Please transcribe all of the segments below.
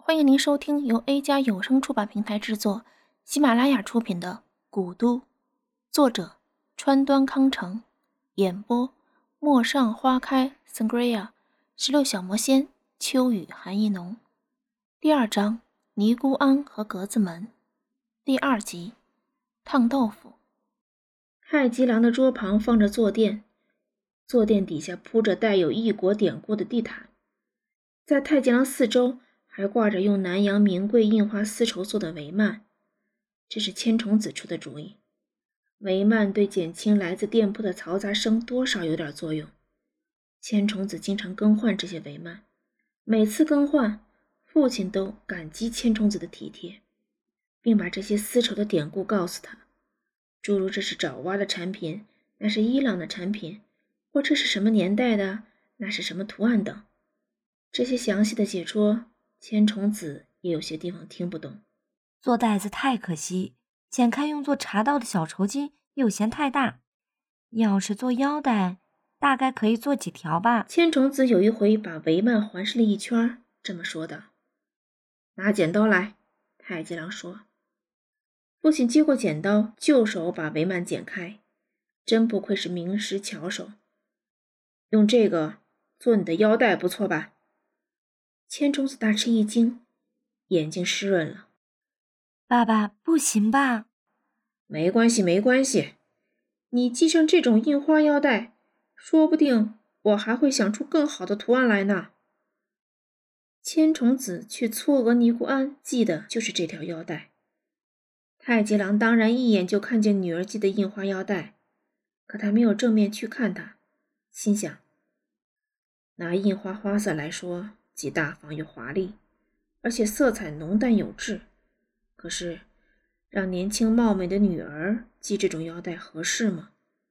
欢迎您收听由 A 加有声出版平台制作、喜马拉雅出品的《古都》，作者川端康成，演播陌上花开 Sangria， 16小魔仙秋雨寒意浓。第二章尼姑庵和格子门，第2集烫豆腐。太极廊的桌旁放着坐垫，坐垫底下铺着带有异国典故的地毯，在太极廊四周还挂着用南洋名贵印花丝绸做的帷幔，这是千重子出的主意。帷幔对减轻来自店铺的嘈杂声多少有点作用。千重子经常更换这些帷幔，每次更换，父亲都感激千重子的体贴，并把这些丝绸的典故告诉他，诸如这是爪哇的产品，那是伊朗的产品，或这是什么年代的，那是什么图案等。这些详细的解说，千重子也有些地方听不懂。 做袋子太可惜，剪开用作茶道的小绸巾又嫌太大，要是做腰带，大概可以做几条吧。 千重子有一回把帷幔环视了一圈，这么说道。拿剪刀来，太极郎说。父亲接过剪刀，就手把帷幔剪开，真不愧是名师巧手。用这个做你的腰带不错吧？千重子大吃一惊，眼睛湿润了。 爸爸，不行吧？ 没关系，没关系。你系上这种印花腰带，说不定我还会想出更好的图案来呢。千重子去嵯峨尼姑庵系的就是这条腰带。太极郎当然一眼就看见女儿系的印花腰带，可他没有正面去看她，心想，拿印花花色来说，既大方又华丽，而且色彩浓淡有致。可是让年轻貌美的女儿系这种腰带合适吗？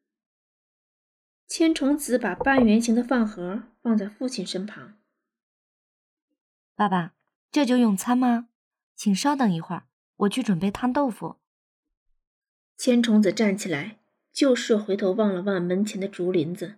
千重子把半圆形的饭盒放在父亲身旁。 爸爸，这就用餐吗？请稍等一会儿，我去准备烫豆腐。 千重子站起来，就是回头望了望门前的竹林子。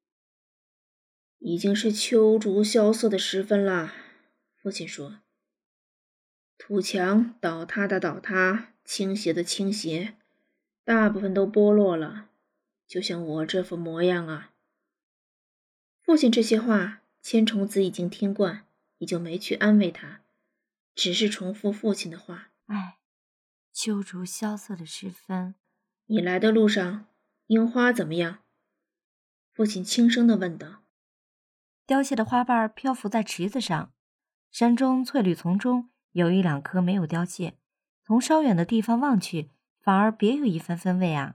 已经是秋竹萧瑟的时分了，父亲说。土墙倒塌的倒塌，倾斜的倾斜，大部分都剥落了，就像我这副模样啊。父亲这些话，千重子已经听惯，也就没去安慰他，只是重复父亲的话。 哎，秋竹萧瑟的时分。 你来的路上，樱花怎么样？父亲轻声地问道。 凋谢的花瓣漂浮在池子上，山中翠绿丛中有一两棵没有凋谢，从稍远的地方望去，反而别有一番风味啊。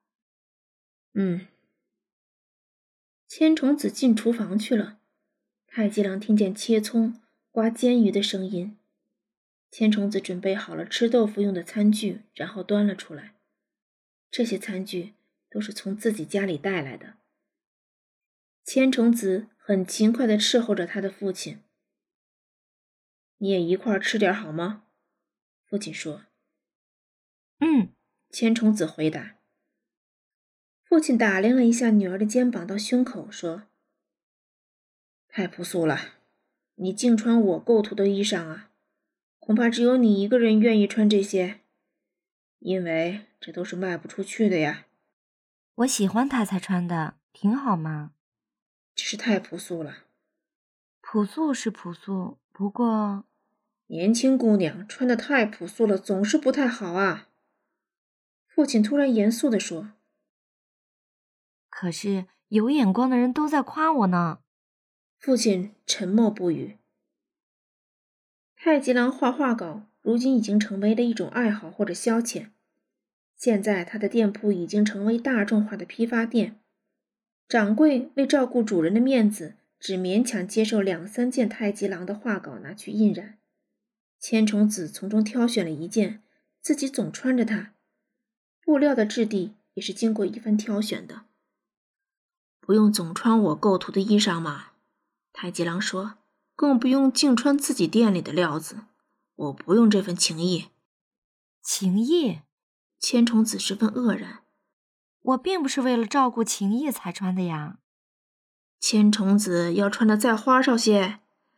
千重子进厨房去了。太极郎听见切葱、刮煎鱼的声音。千重子准备好了吃豆腐用的餐具，然后端了出来。这些餐具都是从自己家里带来的。千重子很勤快地伺候着他的父亲。你也一块吃点好吗？父亲说。千重子回答。父亲打量了一下女儿的肩膀到胸口，说：太朴素了，你净穿我构图的衣裳啊，恐怕只有你一个人愿意穿这些，因为这都是卖不出去的呀。 我喜欢他才穿的，挺好嘛。 只是太朴素了。 朴素是朴素，不过年轻姑娘穿得太朴素了，总是不太好啊。父亲突然严肃地说。 可是有眼光的人都在夸我呢。 父亲沉默不语。太极郎画画稿如今已经成为了一种爱好或者消遣。现在他的店铺已经成为大众化的批发店，掌柜为照顾主人的面子，只勉强接受2-3件太极郎的画稿拿去印染。千重子从中挑选了一件，自己总穿着它。布料的质地也是经过一番挑选的。不用总穿我构图的衣裳嘛，太极郎说，更不用净穿自己店里的料子，我不用这份情谊。 情谊？ 千重子十分愕然。 我并不是为了照顾情谊才穿的呀。 千重子要穿得再花哨些，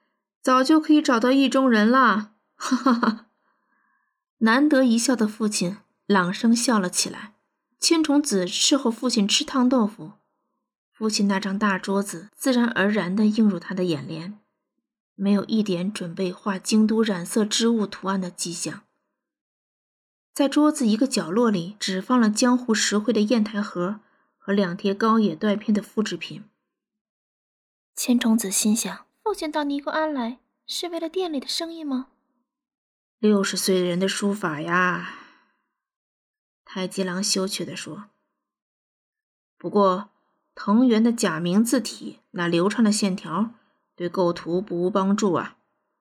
早就可以找到意中人了，哈哈哈。难得一笑的父亲朗声笑了起来。千重子伺候父亲吃烫豆腐，父亲那张大桌子自然而然地映入他的眼帘，没有一点准备画京都染色织物图案的迹象。在桌子一个角落里只放了江湖实惠的砚台盒和2贴高野缎片的复制品。千重子心想，父亲到尼姑庵来是为了店里的生意吗？60岁人的书法呀，太极郎羞怯地说。不过藤原的假名字体那流畅的线条对构图不无帮助啊。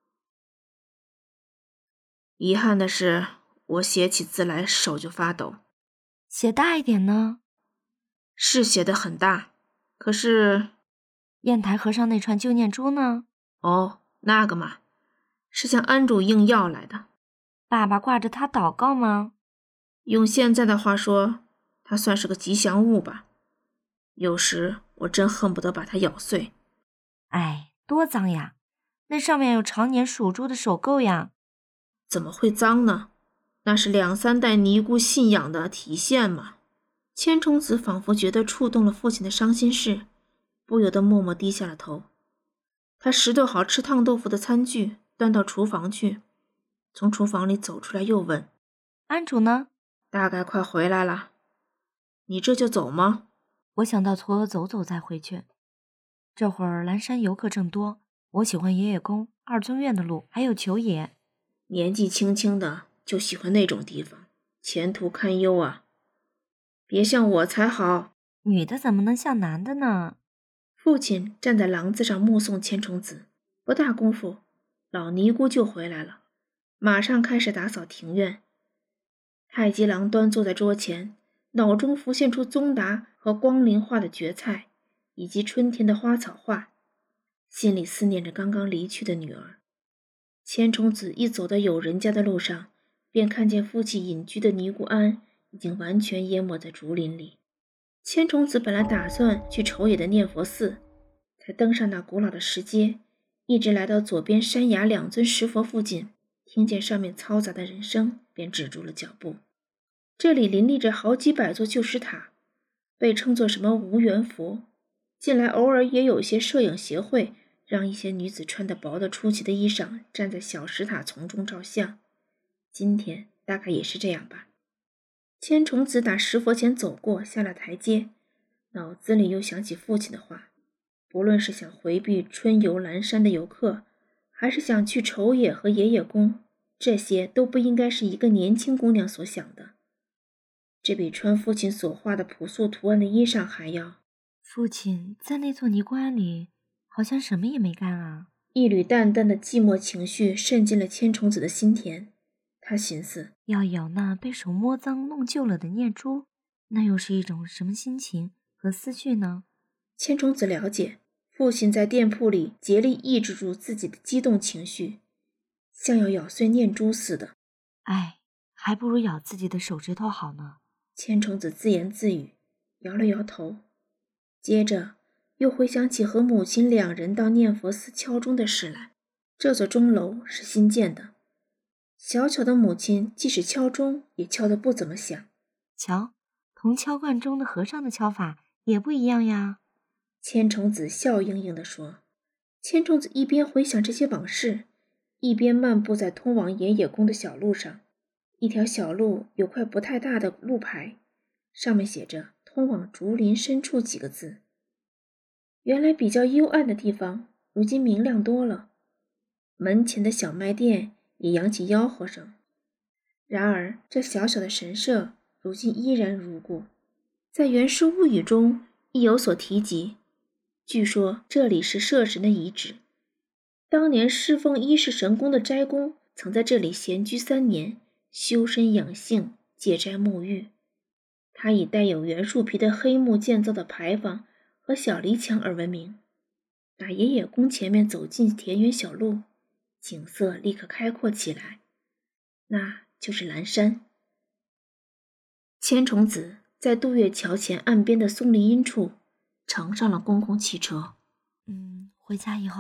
遗憾的是，我写起字来手就发抖。 写大一点呢？ 是写得很大，可是砚台盒上那串旧念珠呢？ 哦，那个嘛，是向庵主应要来的。 爸爸挂着它祷告吗？ 用现在的话说，它算是个吉祥物吧。有时我真恨不得把它咬碎。 哎，多脏呀！那上面有常年属猪的手垢呀。 怎么会脏呢？那是2、3代尼姑信仰的体现嘛。千重子仿佛觉得触动了父亲的伤心事，不由得默默低下了头。他拾掇好吃烫豆腐的餐具，端到厨房去。从厨房里走出来又问： 庵主呢？ 大概快回来了。你这就走吗？ 我想到嵯峨走走再回去。这会儿蓝山游客正多，我喜欢爷爷宫、二尊院的路，还有球野。 年纪轻轻的就喜欢那种地方，前途堪忧啊。别像我才好。 女的怎么能像男的呢？ 父亲站在廊子上目送千重子，不大功夫，老尼姑就回来了，马上开始打扫庭院。太极郎端坐在桌前，脑中浮现出宗达和光灵画的蕨菜，以及春天的花草画，心里思念着刚刚离去的女儿。千重子一走到友人家的路上，便看见父亲隐居的尼姑庵已经完全淹没在竹林里。千重子本来打算去瞅野的念佛寺，才登上那古老的石阶，一直来到左边山崖2尊石佛附近，听见上面嘈杂的人声，便止住了脚步。这里林立着好几百座旧石塔，被称作什么无缘佛。近来偶尔也有一些摄影协会让一些女子穿得薄得出奇的衣裳站在小石塔丛中照相，今天大概也是这样吧。千重子打石佛前走过，下了台阶，脑子里又想起父亲的话，不论是想回避春游蓝山的游客，还是想去瞅野和爷爷宫，这些都不应该是一个年轻姑娘所想的。这比穿父亲所画的朴素图案的衣裳还要…… 父亲在那座尼姑庵里好像什么也没干啊。 一缕淡淡的寂寞情绪渗进了千重子的心田。他寻思， 要咬那被手摸脏弄旧了的念珠，那又是一种什么心情和思绪呢？ 千重子了解，父亲在店铺里竭力抑制住自己的激动情绪，像要咬碎念珠似的。 哎，还不如咬自己的手指头好呢。 千重子自言自语，摇了摇头，接着又回想起和母亲2人到念佛寺敲钟的事来。这座钟楼是新建的，小巧的母亲即使敲钟也敲得不怎么响。 瞧，同敲惯钟的和尚的敲法也不一样呀。 千重子笑盈盈地说。千重子一边回想这些往事，一边漫步在通往爷爷宫的小路上。一条小路有块不太大的路牌，上面写着通往竹林深处几个字。原来比较幽暗的地方如今明亮多了，门前的小卖店也扬起吆喝声。然而这小小的神社如今依然如故，在《源氏物语》中亦有所提及。据说这里是社神的遗址，当年侍奉一世神宫的斋公曾在这里闲居3年，修身养性，戒斋沐浴。他以带有原树皮的黑木建造的牌坊和小篱墙而闻名。打爷爷宫前面走进田园小路，景色立刻开阔起来，那就是蓝山。千重子在渡月桥前岸边的松林荫处乘上了公共汽车。 回家以后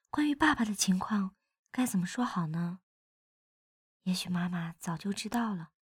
关于爸爸的情况该怎么说好呢？也许妈妈早就知道了。